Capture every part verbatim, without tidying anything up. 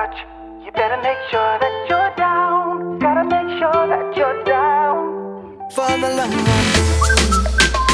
touch, you better make sure that you're down. Gotta make sure that you're down for the long run.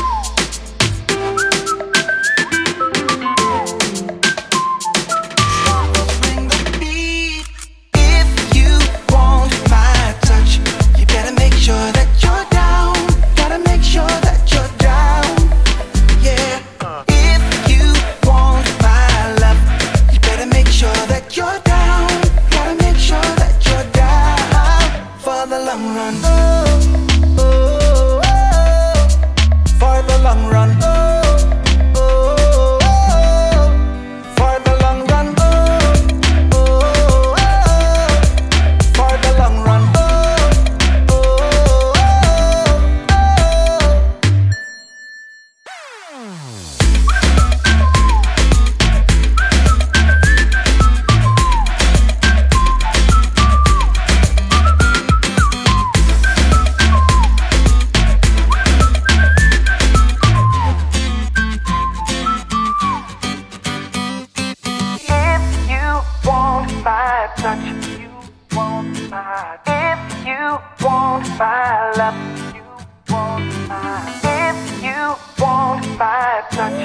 Touch, you want my. If you want my love, you want my. If you want my touch,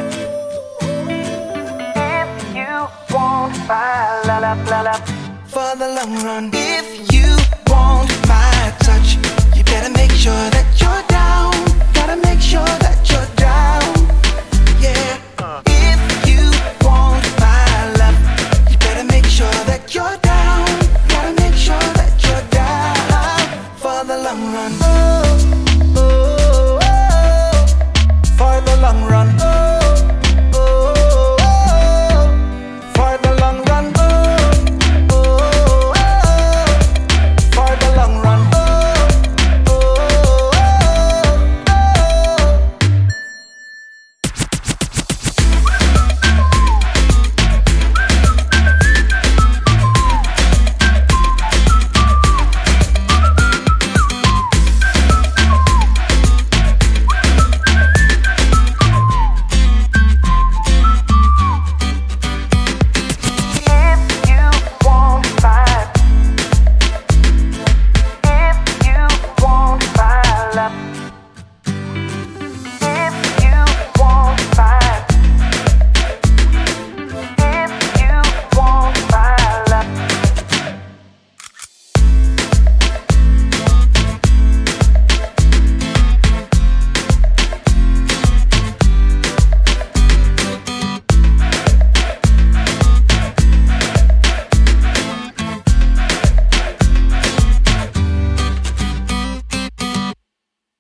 if you want my la la la la for the long run. If you want my touch, you better make sure that you're down. Gotta make sure that you're down, yeah.